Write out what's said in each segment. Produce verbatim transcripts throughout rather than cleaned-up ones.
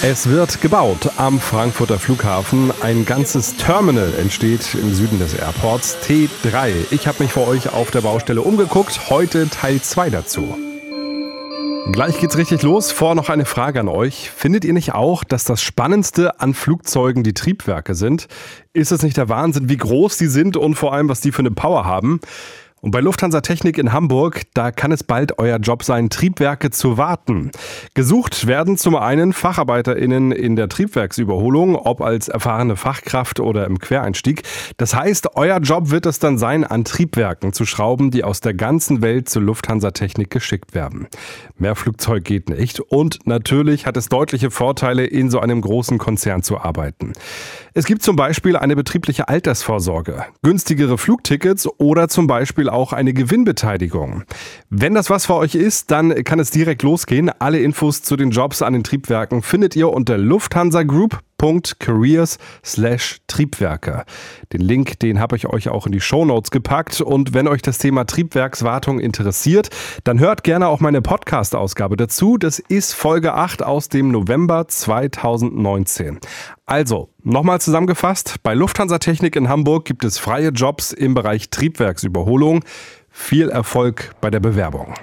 Es wird gebaut am Frankfurter Flughafen. Ein ganzes Terminal entsteht im Süden des Airports. T drei. Ich habe mich für euch auf der Baustelle umgeguckt. Heute Teil zwei dazu. Gleich geht's richtig los. Vorher noch eine Frage an euch. Findet ihr nicht auch, dass das Spannendste an Flugzeugen die Triebwerke sind? Ist es nicht der Wahnsinn, wie groß die sind und vor allem, was die für eine Power haben? Und bei Lufthansa Technik in Hamburg, da kann es bald euer Job sein, Triebwerke zu warten. Gesucht werden zum einen FacharbeiterInnen in der Triebwerksüberholung, ob als erfahrene Fachkraft oder im Quereinstieg. Das heißt, euer Job wird es dann sein, an Triebwerken zu schrauben, die aus der ganzen Welt zur Lufthansa Technik geschickt werden. Mehr Flugzeug geht nicht und natürlich hat es deutliche Vorteile, in so einem großen Konzern zu arbeiten. Es gibt zum Beispiel eine betriebliche Altersvorsorge, günstigere Flugtickets oder zum Beispiel auch eine Gewinnbeteiligung. Wenn das was für euch ist, dann kann es direkt losgehen. Alle Infos zu den Jobs an den Triebwerken findet ihr unter lufthansagroup.careers slash Triebwerke. Den Link, den habe ich euch auch in die Shownotes gepackt. Und wenn euch das Thema Triebwerkswartung interessiert, dann hört gerne auch meine Podcast-Ausgabe dazu. Das ist Folge acht aus dem November zweitausendneunzehn. Also, nochmal zusammengefasst, bei Lufthansa Technik in Hamburg gibt es freie Jobs im Bereich Triebwerksüberholung. Viel Erfolg bei der Bewerbung.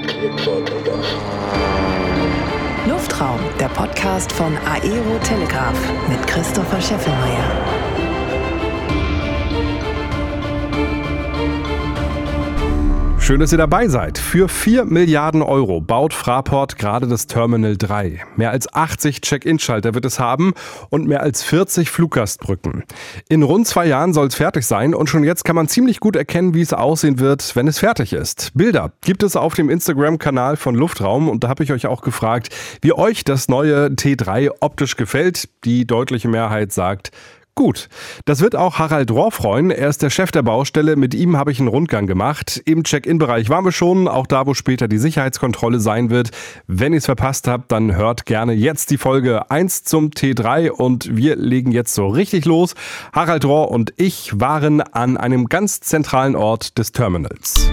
Luftraum, der Podcast von Aero Telegraph mit Christopher Scheffelmeier. Schön, dass ihr dabei seid. Für vier Milliarden Euro baut Fraport gerade das Terminal drei. Mehr als achtzig Check-in-Schalter wird es haben und mehr als vierzig Fluggastbrücken. In rund zwei Jahren soll es fertig sein und schon jetzt kann man ziemlich gut erkennen, wie es aussehen wird, wenn es fertig ist. Bilder gibt es auf dem Instagram-Kanal von Luftraum und da habe ich euch auch gefragt, wie euch das neue T drei optisch gefällt. Die deutliche Mehrheit sagt, gut, das wird auch Harald Rohr freuen. Er ist der Chef der Baustelle. Mit ihm habe ich einen Rundgang gemacht. Im Check-in-Bereich waren wir schon, auch da, wo später die Sicherheitskontrolle sein wird. Wenn ihr es verpasst habt, dann hört gerne jetzt die Folge eins zum T drei und wir legen jetzt so richtig los. Harald Rohr und ich waren an einem ganz zentralen Ort des Terminals.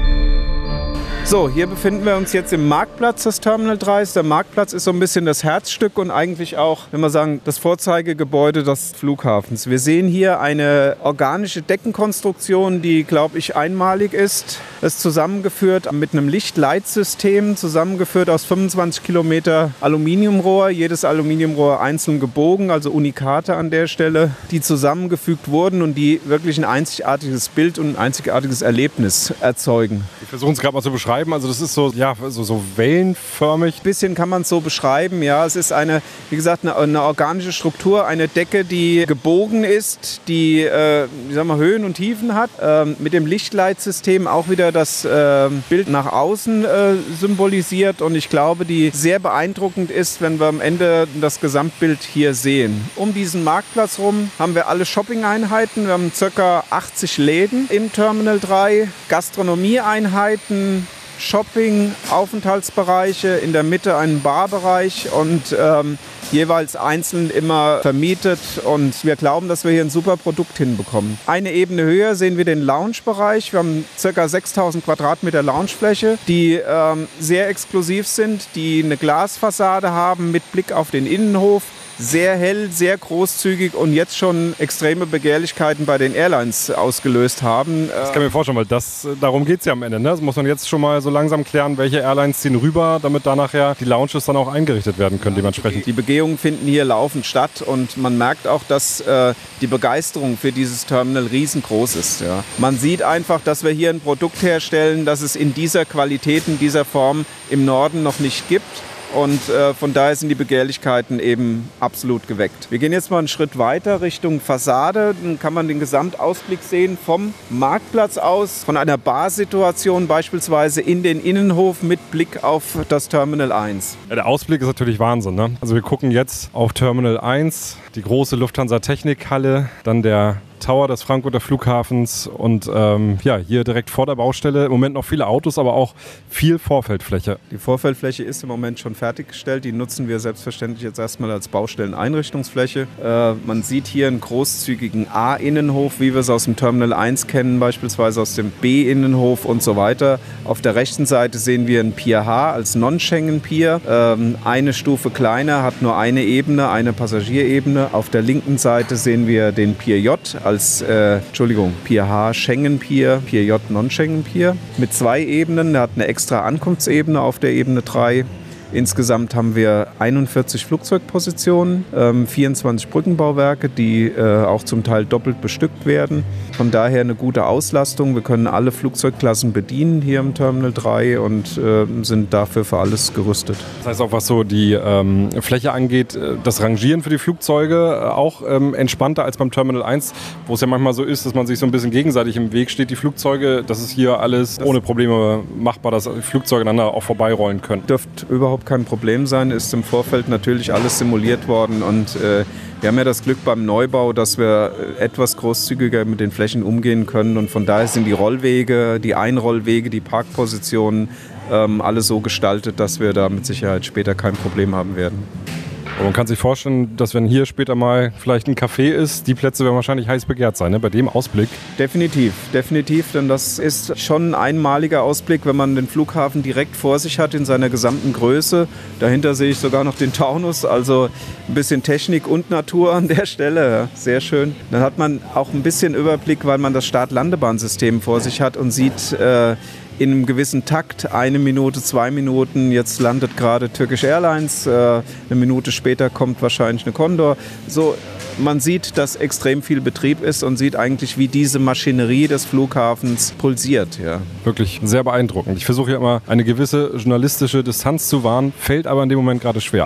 So, hier befinden wir uns jetzt im Marktplatz des Terminal drei. Der Marktplatz ist so ein bisschen das Herzstück und eigentlich auch, wenn wir sagen, das Vorzeigegebäude des Flughafens. Wir sehen hier eine organische Deckenkonstruktion, die, glaube ich, einmalig ist. Es ist zusammengeführt mit einem Lichtleitsystem, zusammengeführt aus fünfundzwanzig Kilometer Aluminiumrohr. Jedes Aluminiumrohr einzeln gebogen, also Unikate an der Stelle, die zusammengefügt wurden und die wirklich ein einzigartiges Bild und ein einzigartiges Erlebnis erzeugen. Wir versuchen es gerade mal zu beschreiben. Also das ist so, ja, so, so wellenförmig. Ein bisschen kann man es so beschreiben, ja. Es ist eine, wie gesagt, eine, eine organische Struktur, eine Decke, die gebogen ist, die äh, ich sag mal, Höhen und Tiefen hat. Ähm, mit dem Lichtleitsystem auch wieder das äh, Bild nach außen äh, symbolisiert und ich glaube, die sehr beeindruckend ist, wenn wir am Ende das Gesamtbild hier sehen. Um diesen Marktplatz rum haben wir alle Shopping-Einheiten. Wir haben ca. achtzig Läden im Terminal drei, Gastronomieeinheiten, Shopping, Aufenthaltsbereiche, in der Mitte einen Barbereich und ähm, jeweils einzeln immer vermietet und wir glauben, dass wir hier ein super Produkt hinbekommen. Eine Ebene höher sehen wir den Lounge-Bereich. Wir haben ca. sechstausend Quadratmeter Loungefläche, die ähm, sehr exklusiv sind, die eine Glasfassade haben mit Blick auf den Innenhof. Sehr hell, sehr großzügig und jetzt schon extreme Begehrlichkeiten bei den Airlines ausgelöst haben. Das kann ich mir vorstellen, weil das, darum geht es ja am Ende. Ne? Das muss man jetzt schon mal so langsam klären, welche Airlines ziehen rüber, damit da nachher die Lounges dann auch eingerichtet werden können dementsprechend. Die Begehungen finden hier laufend statt und man merkt auch, dass äh, die Begeisterung für dieses Terminal riesengroß ist. Ja. Man sieht einfach, dass wir hier ein Produkt herstellen, das es in dieser Qualität, in dieser Form im Norden noch nicht gibt. Und äh, von daher sind die Begehrlichkeiten eben absolut geweckt. Wir gehen jetzt mal einen Schritt weiter Richtung Fassade. Dann kann man den Gesamtausblick sehen vom Marktplatz aus, von einer Barsituation beispielsweise in den Innenhof mit Blick auf das Terminal eins. Ja, der Ausblick ist natürlich Wahnsinn, ne? Also wir gucken jetzt auf Terminal eins, die große Lufthansa Technikhalle, dann der Tower des Frankfurter Flughafens und ähm, ja, hier direkt vor der Baustelle. Im Moment noch viele Autos, aber auch viel Vorfeldfläche. Die Vorfeldfläche ist im Moment schon fertiggestellt. Die nutzen wir selbstverständlich jetzt erstmal als Baustelleneinrichtungsfläche. Äh, man sieht hier einen großzügigen A-Innenhof, wie wir es aus dem Terminal eins kennen, beispielsweise aus dem B-Innenhof und so weiter. Auf der rechten Seite sehen wir ein Pier H als Non-Schengen-Pier. Ähm, eine Stufe kleiner, hat nur eine Ebene, eine Passagierebene. Auf der linken Seite sehen wir den Pier J als, äh, Entschuldigung, Pier H Schengen-Pier, Pier J Non-Schengen-Pier mit zwei Ebenen. Der hat eine extra Ankunftsebene auf der Ebene drei. Insgesamt haben wir einundvierzig Flugzeugpositionen, ähm, vierundzwanzig Brückenbauwerke, die äh, auch zum Teil doppelt bestückt werden. Von daher eine gute Auslastung. Wir können alle Flugzeugklassen bedienen hier im Terminal drei und äh, sind dafür für alles gerüstet. Das heißt auch, was so die ähm, Fläche angeht, das Rangieren für die Flugzeuge auch ähm, entspannter als beim Terminal eins, wo es ja manchmal so ist, dass man sich so ein bisschen gegenseitig im Weg steht. Die Flugzeuge, das ist hier alles das ohne Probleme machbar, dass die Flugzeuge aneinander auch vorbeirollen können. Dürfte überhaupt kein Problem sein, ist im Vorfeld natürlich alles simuliert worden und äh, wir haben ja das Glück beim Neubau, dass wir etwas großzügiger mit den Flächen umgehen können und von daher sind die Rollwege, die Einrollwege, die Parkpositionen ähm, alle so gestaltet, dass wir da mit Sicherheit später kein Problem haben werden. Aber man kann sich vorstellen, dass wenn hier später mal vielleicht ein Café ist, die Plätze werden wahrscheinlich heiß begehrt sein, ne? Bei dem Ausblick. Definitiv, definitiv, denn das ist schon ein einmaliger Ausblick, wenn man den Flughafen direkt vor sich hat in seiner gesamten Größe. Dahinter sehe ich sogar noch den Taunus, also ein bisschen Technik und Natur an der Stelle, sehr schön. Dann hat man auch ein bisschen Überblick, weil man das Start-Landebahnsystem vor sich hat und sieht, äh, in einem gewissen Takt, eine Minute, zwei Minuten, jetzt landet gerade Turkish Airlines, äh, eine Minute später kommt wahrscheinlich eine Condor. So, man sieht, dass extrem viel Betrieb ist und sieht eigentlich, wie diese Maschinerie des Flughafens pulsiert. Ja. Wirklich sehr beeindruckend. Ich versuche ja immer eine gewisse journalistische Distanz zu wahren, fällt aber in dem Moment gerade schwer.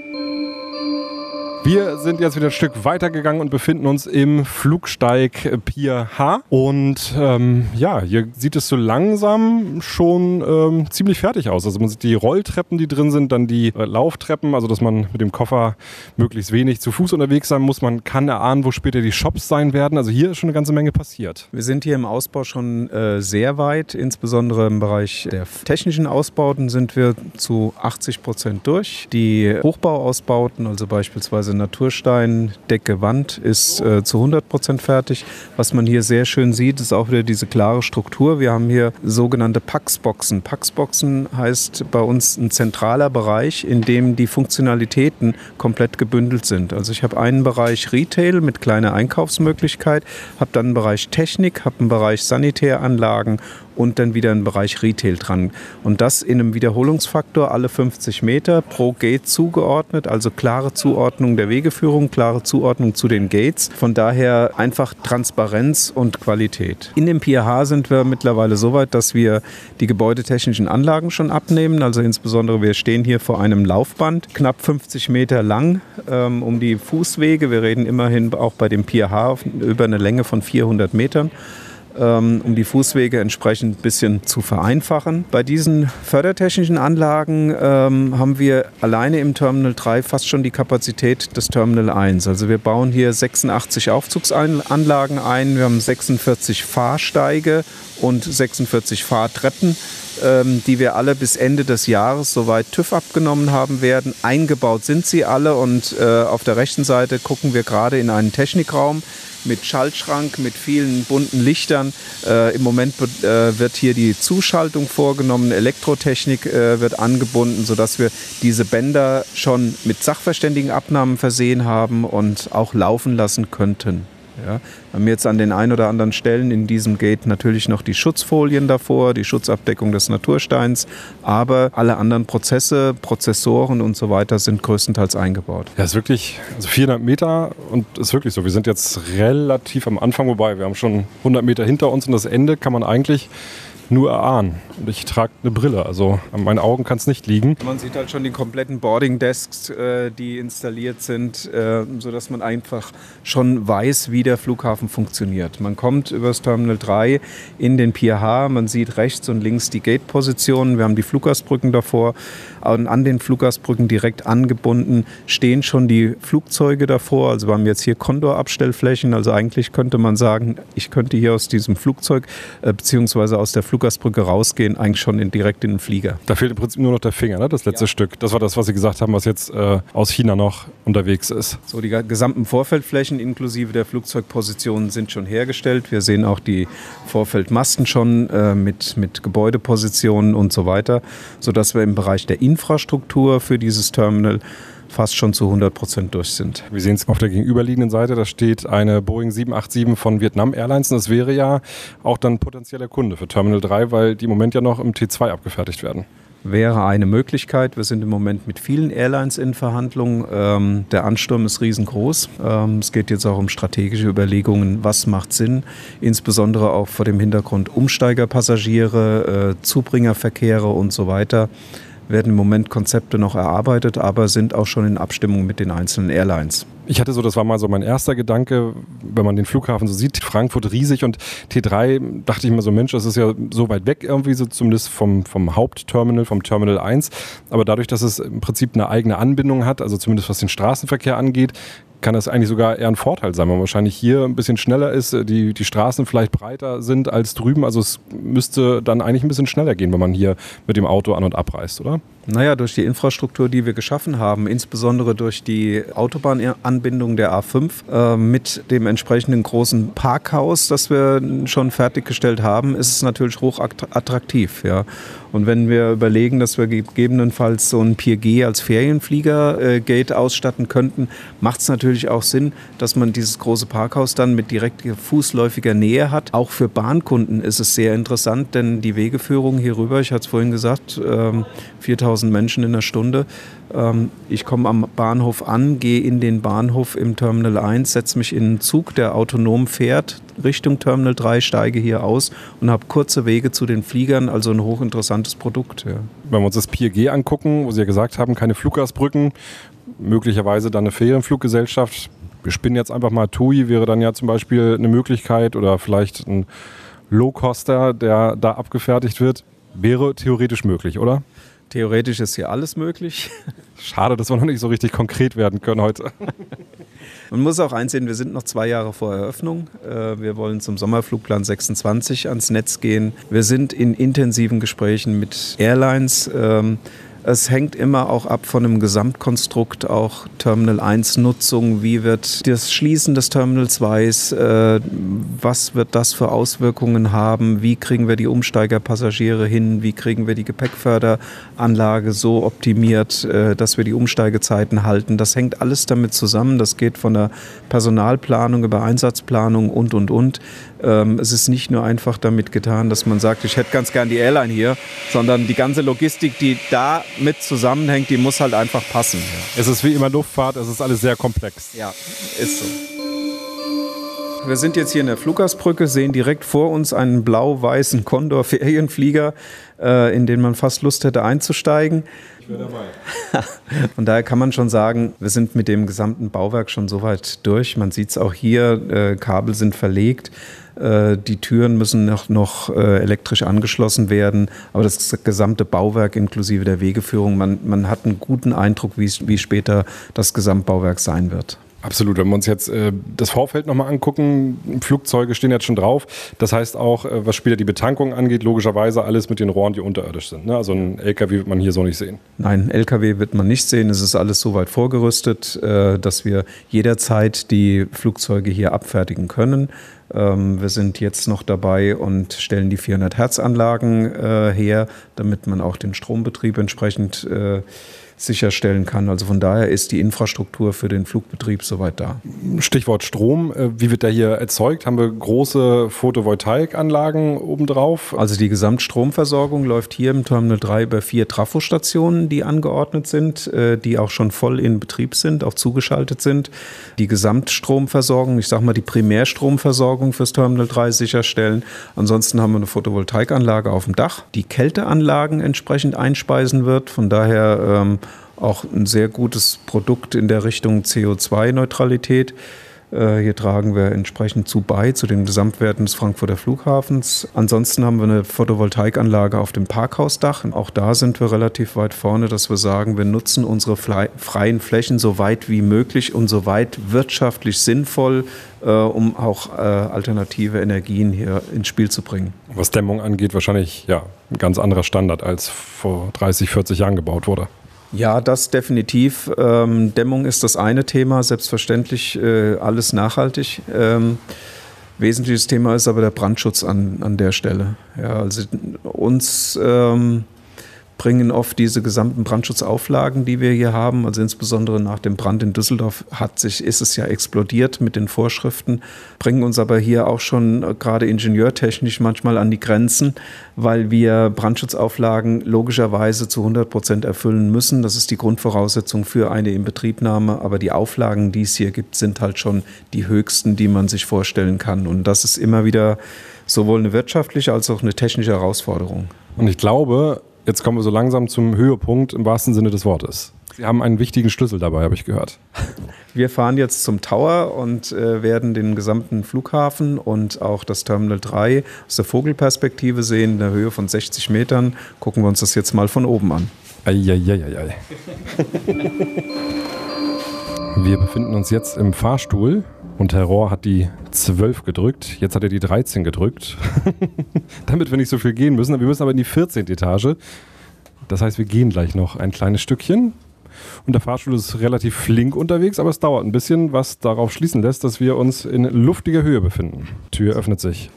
Wir sind jetzt wieder ein Stück weitergegangen und befinden uns im Flugsteig Pier H. Und ähm, ja, hier sieht es so langsam schon ähm, ziemlich fertig aus. Also man sieht die Rolltreppen, die drin sind, dann die äh, Lauftreppen, also dass man mit dem Koffer möglichst wenig zu Fuß unterwegs sein muss. Man kann erahnen, wo später die Shops sein werden. Also hier ist schon eine ganze Menge passiert. Wir sind hier im Ausbau schon äh, sehr weit. Insbesondere im Bereich der technischen Ausbauten sind wir zu achtzig Prozent durch. Die Hochbauausbauten, also beispielsweise Naturstein, Decke, Wand ist äh, zu hundert Prozent fertig. Was man hier sehr schön sieht, ist auch wieder diese klare Struktur. Wir haben hier sogenannte Pax-Boxen. Pax-Boxen heißt bei uns ein zentraler Bereich, in dem die Funktionalitäten komplett gebündelt sind. Also ich habe einen Bereich Retail mit kleiner Einkaufsmöglichkeit, habe dann einen Bereich Technik, habe einen Bereich Sanitäranlagen und dann wieder einen Bereich Retail dran. Und das in einem Wiederholungsfaktor alle fünfzig Meter pro Gate zugeordnet, also klare Zuordnung der Wegeführung, klare Zuordnung zu den Gates. Von daher einfach Transparenz und Qualität. In dem Pier H sind wir mittlerweile so weit, dass wir die gebäudetechnischen Anlagen schon abnehmen. Also insbesondere wir stehen hier vor einem Laufband, knapp fünfzig Meter lang, ähm, um die Fußwege. Wir reden immerhin auch bei dem Pier H über eine Länge von vierhundert Metern. Um die Fußwege entsprechend ein bisschen zu vereinfachen. Bei diesen fördertechnischen Anlagen ähm, haben wir alleine im Terminal drei fast schon die Kapazität des Terminal eins. Also wir bauen hier sechsundachtzig Aufzugsanlagen ein, wir haben sechsundvierzig Fahrsteige und sechsundvierzig Fahrtreppen, ähm, die wir alle bis Ende des Jahres soweit TÜV abgenommen haben werden. Eingebaut sind sie alle und äh, auf der rechten Seite gucken wir gerade in einen Technikraum mit Schaltschrank, mit vielen bunten Lichtern. Äh, Im Moment äh, wird hier die Zuschaltung vorgenommen, Elektrotechnik äh, wird angebunden, sodass wir diese Bänder schon mit Sachverständigenabnahmen versehen haben und auch laufen lassen könnten. Ja, wir haben jetzt an den ein oder anderen Stellen in diesem Gate natürlich noch die Schutzfolien davor, die Schutzabdeckung des Natursteins, aber alle anderen Prozesse, Prozessoren und so weiter sind größtenteils eingebaut. Ja, ist wirklich, also vierhundert Meter und ist wirklich so. Wir sind jetzt relativ am Anfang, wobei wir haben schon hundert Meter hinter uns und das Ende kann man eigentlich nur erahnen. Und ich trage eine Brille, also an meinen Augen kann es nicht liegen. Man sieht halt schon die kompletten Boarding-Desks, äh, die installiert sind, äh, sodass man einfach schon weiß, wie der Flughafen funktioniert. Man kommt über das Terminal drei in den Pier H, man sieht rechts und links die Gate-Positionen, wir haben die Fluggastbrücken davor. Und an den Fluggastbrücken direkt angebunden stehen schon die Flugzeuge davor. Also wir haben jetzt hier Condor-Abstellflächen. Also eigentlich könnte man sagen, ich könnte hier aus diesem Flugzeug äh, beziehungsweise aus der Fluggastbrücke rausgehen, eigentlich schon in, direkt in den Flieger. Da fehlt im Prinzip nur noch der Finger, ne? Das letzte ja. Stück. Das war das, was Sie gesagt haben, was jetzt äh, aus China noch unterwegs ist. So, die gesamten Vorfeldflächen inklusive der Flugzeugpositionen sind schon hergestellt. Wir sehen auch die Vorfeldmasten schon äh, mit, mit Gebäudepositionen und so weiter, sodass wir im Bereich der Infrastruktur für dieses Terminal fast schon zu hundert Prozent durch sind. Wir sehen es auf der gegenüberliegenden Seite, da steht eine Boeing sieben acht sieben von Vietnam Airlines. Und das wäre ja auch dann potenzieller Kunde für Terminal drei, weil die im Moment ja noch im T zwei abgefertigt werden. Wäre eine Möglichkeit. Wir sind im Moment mit vielen Airlines in Verhandlungen. Ähm, der Ansturm ist riesengroß. Ähm, es geht jetzt auch um strategische Überlegungen, was macht Sinn, insbesondere auch vor dem Hintergrund Umsteigerpassagiere, äh, Zubringerverkehre und so weiter. Werden im Moment Konzepte noch erarbeitet, aber sind auch schon in Abstimmung mit den einzelnen Airlines. Ich hatte so, das war mal so mein erster Gedanke, wenn man den Flughafen so sieht, Frankfurt riesig und T drei, dachte ich mir so, Mensch, das ist ja so weit weg irgendwie, so zumindest vom, vom Hauptterminal, vom Terminal eins. Aber dadurch, dass es im Prinzip eine eigene Anbindung hat, also zumindest was den Straßenverkehr angeht, kann das eigentlich sogar eher ein Vorteil sein, weil man wahrscheinlich hier ein bisschen schneller ist, die, die Straßen vielleicht breiter sind als drüben. Also es müsste dann eigentlich ein bisschen schneller gehen, wenn man hier mit dem Auto an- und abreist, oder? Naja, durch die Infrastruktur, die wir geschaffen haben, insbesondere durch die Autobahnanbindung der A fünf äh, mit dem entsprechenden großen Parkhaus, das wir schon fertiggestellt haben, ist es natürlich hoch attraktiv. Ja. Und wenn wir überlegen, dass wir gegebenenfalls so ein Pier G als Ferienflieger-Gate äh, ausstatten könnten, macht es natürlich auch Sinn, dass man dieses große Parkhaus dann mit direkter fußläufiger Nähe hat. Auch für Bahnkunden ist es sehr interessant, denn die Wegeführung hier rüber, ich hatte es vorhin gesagt, ähm, viertausend Menschen in der Stunde. Ähm, ich komme am Bahnhof an, gehe in den Bahnhof im Terminal eins, setze mich in einen Zug, der autonom fährt, Richtung Terminal drei, steige hier aus und habe kurze Wege zu den Fliegern, also ein hochinteressantes Produkt. Ja. Wenn wir uns das Pier G angucken, wo Sie ja gesagt haben, keine Fluggastbrücken, möglicherweise dann eine Ferienfluggesellschaft. Wir spinnen jetzt einfach mal T U I, wäre dann ja zum Beispiel eine Möglichkeit oder vielleicht ein Low-Coster, der da abgefertigt wird. Wäre theoretisch möglich, oder? Theoretisch ist hier alles möglich. Schade, dass wir noch nicht so richtig konkret werden können heute. Man muss auch einsehen, wir sind noch zwei Jahre vor Eröffnung. Wir wollen zum Sommerflugplan sechsundzwanzig ans Netz gehen. Wir sind in intensiven Gesprächen mit Airlines. Es hängt immer auch ab von einem Gesamtkonstrukt, auch Terminal eins Nutzung. Wie wird das Schließen des Terminal zwei, äh, was wird das für Auswirkungen haben? Wie kriegen wir die Umsteigerpassagiere hin? Wie kriegen wir die Gepäckförderanlage so optimiert, äh, dass wir die Umsteigezeiten halten? Das hängt alles damit zusammen. Das geht von der Personalplanung über Einsatzplanung und, und, und. Ähm, es ist nicht nur einfach damit getan, dass man sagt, ich hätte ganz gern die Airline hier, sondern die ganze Logistik, die da mit zusammenhängt, die muss halt einfach passen. Ja. Es ist wie immer Luftfahrt, es ist alles sehr komplex. Ja, ist so. Wir sind jetzt hier in der Fluggastbrücke, sehen direkt vor uns einen blau-weißen Condor-Ferienflieger, äh, in den man fast Lust hätte einzusteigen. Ich wäre dabei. Von daher kann man schon sagen, wir sind mit dem gesamten Bauwerk schon so weit durch. Man sieht es auch hier, äh, Kabel sind verlegt. Die Türen müssen noch, noch äh, elektrisch angeschlossen werden, aber das gesamte Bauwerk inklusive der Wegeführung, man, man hat einen guten Eindruck, wie, wie später das Gesamtbauwerk sein wird. Absolut. Wenn wir uns jetzt äh, das Vorfeld nochmal angucken, Flugzeuge stehen jetzt schon drauf. Das heißt auch, äh, was später die Betankung angeht, logischerweise alles mit den Rohren, die unterirdisch sind. Ne? Also ein L K W wird man hier so nicht sehen. Nein, L K W wird man nicht sehen. Es ist alles so weit vorgerüstet, äh, dass wir jederzeit die Flugzeuge hier abfertigen können. Ähm, wir sind jetzt noch dabei und stellen die vierhundert Hertz Anlagen äh, her, damit man auch den Strombetrieb entsprechend äh, sicherstellen kann. Also von daher ist die Infrastruktur für den Flugbetrieb soweit da. Stichwort Strom. Wie wird der hier erzeugt? Haben wir große Photovoltaikanlagen obendrauf? Also die Gesamtstromversorgung läuft hier im Terminal drei über vier Trafostationen, die angeordnet sind, die auch schon voll in Betrieb sind, auch zugeschaltet sind. Die Gesamtstromversorgung, ich sage mal die Primärstromversorgung fürs Terminal drei sicherstellen. Ansonsten haben wir eine Photovoltaikanlage auf dem Dach, die Kälteanlagen entsprechend einspeisen wird. Von daher ähm, auch ein sehr gutes Produkt in der Richtung C O zwei Neutralität. Äh, hier tragen wir entsprechend zu bei, zu den Gesamtwerten des Frankfurter Flughafens. Ansonsten haben wir eine Photovoltaikanlage auf dem Parkhausdach. Auch da sind wir relativ weit vorne, dass wir sagen, wir nutzen unsere freien Flächen so weit wie möglich und so weit wirtschaftlich sinnvoll, äh, um auch äh, alternative Energien hier ins Spiel zu bringen. Was Dämmung angeht, wahrscheinlich ja, ein ganz anderer Standard, als vor dreißig, vierzig Jahren gebaut wurde. Ja, das definitiv. Ähm, Dämmung ist das eine Thema, selbstverständlich äh, alles nachhaltig. Ähm, wesentliches Thema ist aber der Brandschutz an, an der Stelle. Ja, also uns ähm, bringen oft diese gesamten Brandschutzauflagen, die wir hier haben, also insbesondere nach dem Brand in Düsseldorf hat sich, ist es ja explodiert mit den Vorschriften, bringen uns aber hier auch schon äh, gerade ingenieurtechnisch manchmal an die Grenzen, weil wir Brandschutzauflagen logischerweise zu hundert Prozent erfüllen müssen. Das ist die Grundvoraussetzung für eine Inbetriebnahme, aber die Auflagen, die es hier gibt, sind halt schon die höchsten, die man sich vorstellen kann. Und das ist immer wieder sowohl eine wirtschaftliche als auch eine technische Herausforderung. Und ich glaube, jetzt kommen wir so langsam zum Höhepunkt im wahrsten Sinne des Wortes. Sie haben einen wichtigen Schlüssel dabei, habe ich gehört. Wir fahren jetzt zum Tower und äh, werden den gesamten Flughafen und auch das Terminal drei aus der Vogelperspektive sehen, in der Höhe von sechzig Metern. Gucken wir uns das jetzt mal von oben an. Eieieiei. Wir befinden uns jetzt im Fahrstuhl und Herr Rohr hat die zwölf gedrückt. Jetzt hat er die dreizehn gedrückt, damit wir nicht so viel gehen müssen. Wir müssen aber in die vierzehnte Etage. Das heißt, wir gehen gleich noch ein kleines Stückchen. Und der Fahrstuhl ist relativ flink unterwegs, aber es dauert ein bisschen, was darauf schließen lässt, dass wir uns in luftiger Höhe befinden. Tür öffnet sich.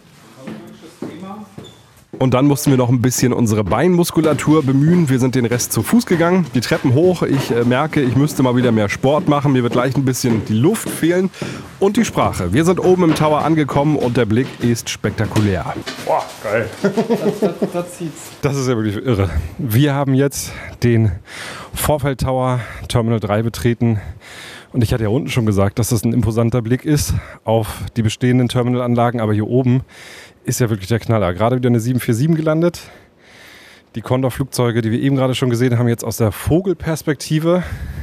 Und dann mussten wir noch ein bisschen unsere Beinmuskulatur bemühen. Wir sind den Rest zu Fuß gegangen, die Treppen hoch. Ich äh, merke, ich müsste mal wieder mehr Sport machen. Mir wird gleich ein bisschen die Luft fehlen und die Sprache. Wir sind oben im Tower angekommen und der Blick ist spektakulär. Boah, geil. Das, das, das, zieht's. Das ist ja wirklich irre. Wir haben jetzt den Vorfeld Tower Terminal drei betreten. Und ich hatte ja unten schon gesagt, dass das ein imposanter Blick ist auf die bestehenden Terminalanlagen. Aber hier oben ist ja wirklich der Knaller. Gerade wieder eine sieben vier sieben gelandet. Die Condor-Flugzeuge, die wir eben gerade schon gesehen haben, jetzt aus der Vogelperspektive.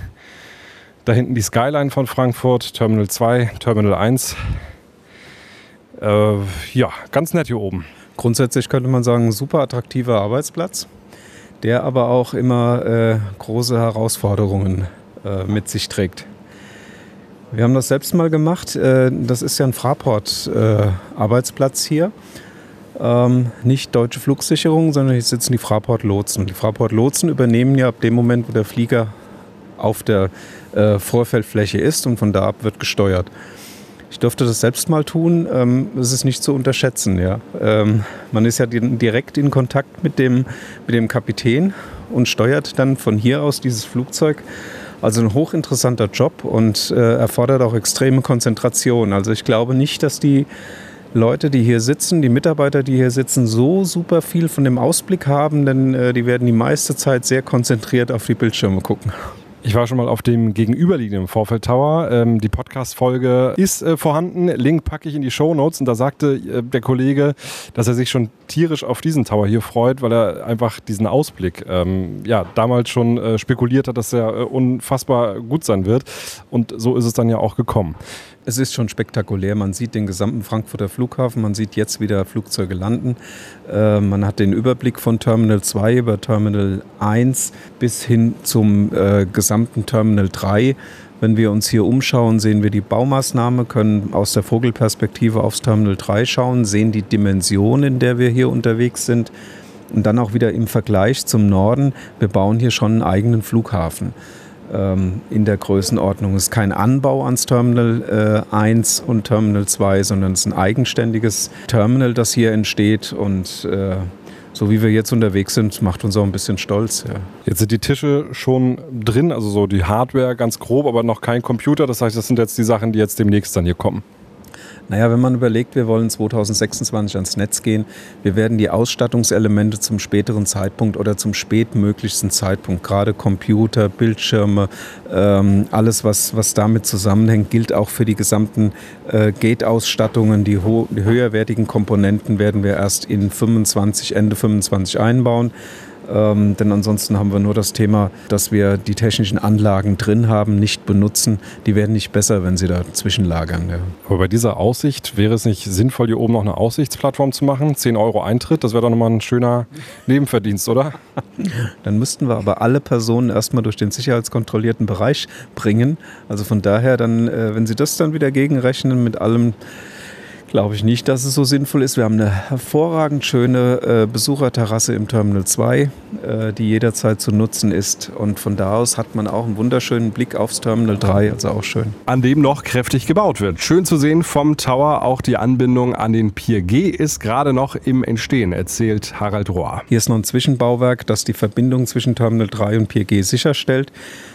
Da hinten die Skyline von Frankfurt, Terminal zwei, Terminal eins. Äh, ja, ganz nett hier oben. Grundsätzlich könnte man sagen, ein super attraktiver Arbeitsplatz, der aber auch immer äh, große Herausforderungen äh, mit sich trägt. Wir haben das selbst mal gemacht. Das ist ja ein Fraport-Arbeitsplatz hier. Nicht Deutsche Flugsicherung, sondern hier sitzen die Fraport-Lotsen. Die Fraport-Lotsen übernehmen ja ab dem Moment, wo der Flieger auf der Vorfeldfläche ist und von da ab wird gesteuert. Ich durfte das selbst mal tun. Das ist nicht zu unterschätzen. Ja. Man ist ja direkt in Kontakt mit dem, mit dem Kapitän und steuert dann von hier aus dieses Flugzeug. Also ein hochinteressanter Job und äh, erfordert auch extreme Konzentration. Also ich glaube nicht, dass die Leute, die hier sitzen, die Mitarbeiter, die hier sitzen, so super viel von dem Ausblick haben, denn äh, die werden die meiste Zeit sehr konzentriert auf die Bildschirme gucken. Ich war schon mal auf dem gegenüberliegenden Vorfeld Tower. Ähm, die Podcast-Folge ist äh, vorhanden. Link packe ich in die Shownotes. Und da sagte äh, der Kollege, dass er sich schon tierisch auf diesen Tower hier freut, weil er einfach diesen Ausblick ähm, ja, damals schon äh, spekuliert hat, dass er äh, unfassbar gut sein wird. Und so ist es dann ja auch gekommen. Es ist schon spektakulär. Man sieht den gesamten Frankfurter Flughafen. Man sieht jetzt wieder Flugzeuge landen. Äh, man hat den Überblick von Terminal zwei über Terminal eins bis hin zum äh, gesamten Terminal drei. Wenn wir uns hier umschauen, sehen wir die Baumaßnahme, können aus der Vogelperspektive aufs Terminal drei schauen, sehen die Dimension, in der wir hier unterwegs sind. Und dann auch wieder im Vergleich zum Norden. Wir bauen hier schon einen eigenen Flughafen. In der Größenordnung. Es ist kein Anbau ans Terminal äh, eins und Terminal zwei, sondern es ist ein eigenständiges Terminal, das hier entsteht und äh, so wie wir jetzt unterwegs sind, macht uns auch ein bisschen stolz. Ja. Jetzt sind die Tische schon drin, also so die Hardware ganz grob, aber noch kein Computer. Das heißt, das sind jetzt die Sachen, die jetzt demnächst dann hier kommen. Naja, wenn man überlegt, wir wollen zwanzig sechsundzwanzig ans Netz gehen, wir werden die Ausstattungselemente zum späteren Zeitpunkt oder zum spätmöglichsten Zeitpunkt, gerade Computer, Bildschirme, ähm, alles, was, was damit zusammenhängt, gilt auch für die gesamten äh, Gate-Ausstattungen. Die, ho- die höherwertigen Komponenten werden wir erst in fünfundzwanzig, Ende fünfundzwanzig einbauen. Ähm, denn ansonsten haben wir nur das Thema, dass wir die technischen Anlagen drin haben, nicht benutzen. Die werden nicht besser, wenn sie da zwischenlagern. Ja. Aber bei dieser Aussicht wäre es nicht sinnvoll, hier oben noch eine Aussichtsplattform zu machen? zehn Euro Eintritt, das wäre doch nochmal ein schöner Nebenverdienst, oder? Dann müssten wir aber alle Personen erstmal durch den sicherheitskontrollierten Bereich bringen. Also von daher, dann, äh, wenn Sie das dann wieder gegenrechnen mit allem, glaube ich nicht, dass es so sinnvoll ist. Wir haben eine hervorragend schöne äh, Besucherterrasse im Terminal zwei, äh, die jederzeit zu nutzen ist. Und von da aus hat man auch einen wunderschönen Blick aufs Terminal drei, also auch schön. An dem noch kräftig gebaut wird. Schön zu sehen vom Tower, auch die Anbindung an den Pier G ist gerade noch im Entstehen, erzählt Harald Rohr. Hier ist noch ein Zwischenbauwerk, das die Verbindung zwischen Terminal drei und Pier G sicherstellt.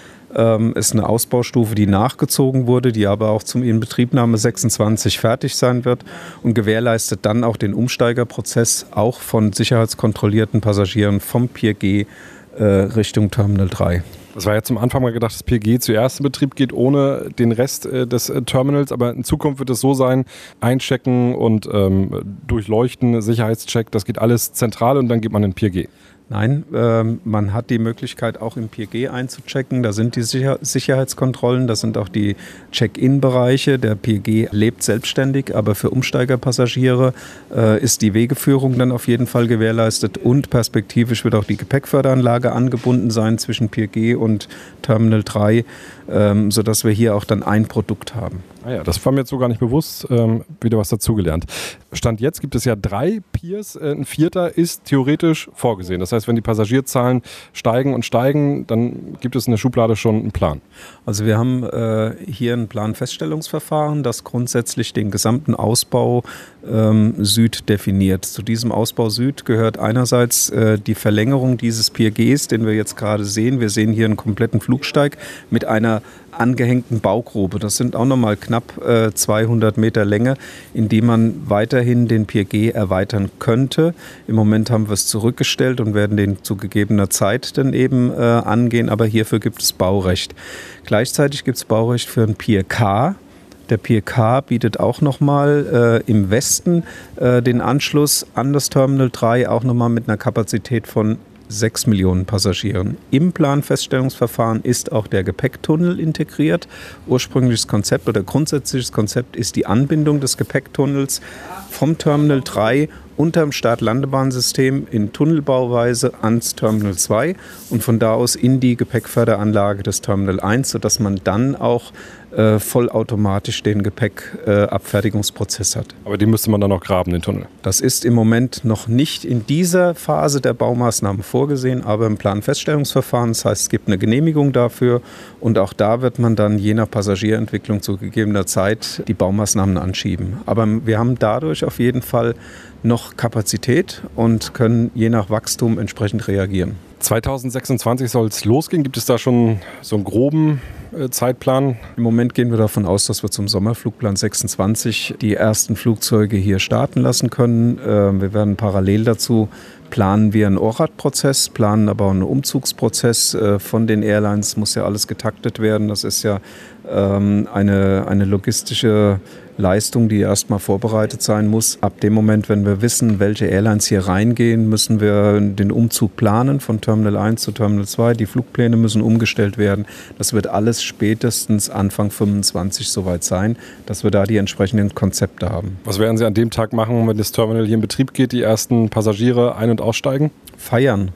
Ähm, ist eine Ausbaustufe, die nachgezogen wurde, die aber auch zum Inbetriebnahme sechsundzwanzig fertig sein wird und gewährleistet dann auch den Umsteigerprozess auch von sicherheitskontrollierten Passagieren vom Pier G äh, Richtung Terminal drei. Das war ja zum Anfang mal gedacht, dass Pier G zuerst in Betrieb geht, ohne den Rest äh, des äh, Terminals. Aber in Zukunft wird es so sein, einchecken und ähm, durchleuchten, Sicherheitscheck, das geht alles zentral und dann geht man in Pier G. Nein, äh, man hat die Möglichkeit auch im Pier G einzuchecken. Da sind die Sicher- Sicherheitskontrollen, das sind auch die Check-in-Bereiche. Der Pier G lebt selbstständig, aber für Umsteigerpassagiere äh, ist die Wegeführung dann auf jeden Fall gewährleistet und perspektivisch wird auch die Gepäckförderanlage angebunden sein zwischen Pier G und Terminal drei, ähm, sodass wir hier auch dann ein Produkt haben. Ah ja, das war mir jetzt so gar nicht bewusst. Ähm, wieder was dazugelernt. Stand jetzt gibt es ja drei Piers, äh, ein vierter ist theoretisch vorgesehen. Das heißt, wenn die Passagierzahlen steigen und steigen, dann gibt es in der Schublade schon einen Plan. Also wir haben äh, hier ein Planfeststellungsverfahren, das grundsätzlich den gesamten Ausbau ähm, Süd definiert. Zu diesem Ausbau Süd gehört einerseits äh, die Verlängerung dieses Pier Gs, den wir jetzt gerade sehen. Wir sehen hier einen kompletten Flugsteig mit einer angehängten Baugrube. Das sind auch nochmal knapp äh, zweihundert Meter Länge, in die man weiterhin den Pier G erweitern könnte. Im Moment haben wir es zurückgestellt und werden den zu gegebener Zeit dann eben äh, angehen, aber hierfür gibt es Baurecht. Gleichzeitig gibt es Baurecht für den Pier K. Der Pier K bietet auch nochmal äh, im Westen äh, den Anschluss an das Terminal drei, auch nochmal mit einer Kapazität von sechs Millionen Passagieren. Im Planfeststellungsverfahren ist auch der Gepäcktunnel integriert. Ursprüngliches Konzept oder grundsätzliches Konzept ist die Anbindung des Gepäcktunnels vom Terminal drei unterm Start-Landebahnsystem in Tunnelbauweise ans Terminal zwei und von da aus in die Gepäckförderanlage des Terminal eins, sodass man dann auch äh, vollautomatisch den Gepäckabfertigungsprozess äh, hat. Aber den müsste man dann noch graben, den Tunnel? Das ist im Moment noch nicht in dieser Phase der Baumaßnahmen vorgesehen, aber im Planfeststellungsverfahren. Das heißt, es gibt eine Genehmigung dafür und auch da wird man dann je nach Passagierentwicklung zu gegebener Zeit die Baumaßnahmen anschieben. Aber wir haben dadurch auf jeden Fall noch Kapazität und können je nach Wachstum entsprechend reagieren. zwanzig sechsundzwanzig soll es losgehen. Gibt es da schon so einen groben äh, Zeitplan? Im Moment gehen wir davon aus, dass wir zum Sommerflugplan sechsundzwanzig die ersten Flugzeuge hier starten lassen können. Äh, wir werden parallel dazu planen wir einen O R A D-Prozess, planen aber auch einen Umzugsprozess äh, von den Airlines. Muss ja alles getaktet werden. Das ist ja ähm, eine, eine logistische Leistung, die erstmal vorbereitet sein muss. Ab dem Moment, wenn wir wissen, welche Airlines hier reingehen, müssen wir den Umzug planen von Terminal eins zu Terminal zwei. Die Flugpläne müssen umgestellt werden. Das wird alles spätestens Anfang fünfundzwanzig soweit sein, dass wir da die entsprechenden Konzepte haben. Was werden Sie an dem Tag machen, wenn das Terminal hier in Betrieb geht, die ersten Passagiere ein- und aussteigen? Feiern.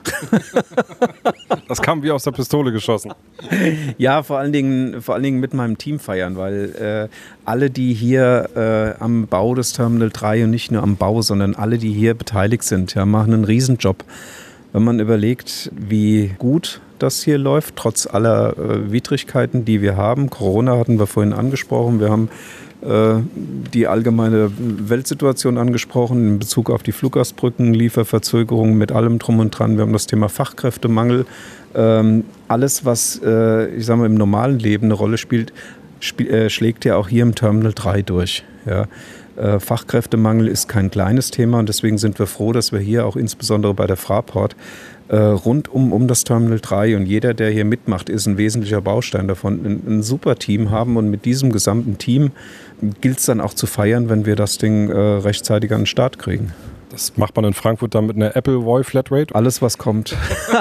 Das kam wie aus der Pistole geschossen. Ja, vor allen Dingen, vor allen Dingen mit meinem Team feiern, weil äh, alle, die hier äh, am Bau des Terminal drei und nicht nur am Bau, sondern alle, die hier beteiligt sind, ja, machen einen Riesenjob. Wenn man überlegt, wie gut das hier läuft, trotz aller äh, Widrigkeiten, die wir haben. Corona hatten wir vorhin angesprochen. Wir haben äh, die allgemeine Weltsituation angesprochen in Bezug auf die Fluggastbrücken, Lieferverzögerungen mit allem drum und dran. Wir haben das Thema Fachkräftemangel. Ähm, alles, was äh, ich sag mal, im normalen Leben eine Rolle spielt, spiel, äh, schlägt ja auch hier im Terminal drei durch. Ja. Äh, Fachkräftemangel ist kein kleines Thema und deswegen sind wir froh, dass wir hier auch insbesondere bei der Fraport äh, rund um, um das Terminal drei und jeder, der hier mitmacht, ist ein wesentlicher Baustein davon, ein, ein super Team haben und mit diesem gesamten Team gilt es dann auch zu feiern, wenn wir das Ding äh, rechtzeitig an den Start kriegen. Das macht man in Frankfurt dann mit einer Apple Voy Flatrate? Alles, was kommt.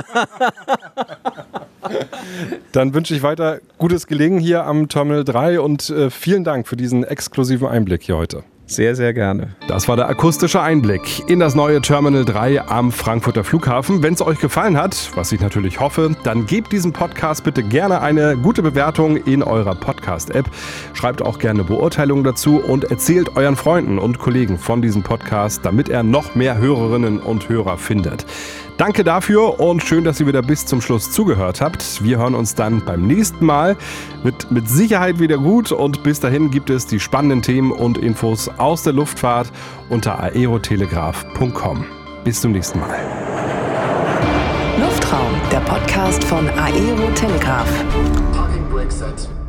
Dann wünsche ich weiter gutes Gelingen hier am Terminal drei und äh, vielen Dank für diesen exklusiven Einblick hier heute. Sehr, sehr gerne. Das war der akustische Einblick in das neue Terminal drei am Frankfurter Flughafen. Wenn es euch gefallen hat, was ich natürlich hoffe, dann gebt diesem Podcast bitte gerne eine gute Bewertung in eurer Podcast-App. Schreibt auch gerne Beurteilungen dazu und erzählt euren Freunden und Kollegen von diesem Podcast, damit er noch mehr Hörerinnen und Hörer findet. Danke dafür und schön, dass ihr wieder bis zum Schluss zugehört habt. Wir hören uns dann beim nächsten Mal. Wird mit Sicherheit wieder gut und bis dahin gibt es die spannenden Themen und Infos aus der Luftfahrt unter aerotelegraph punkt com. Bis zum nächsten Mal. Luftraum, der Podcast von Aero Telegraph. Parking brake set.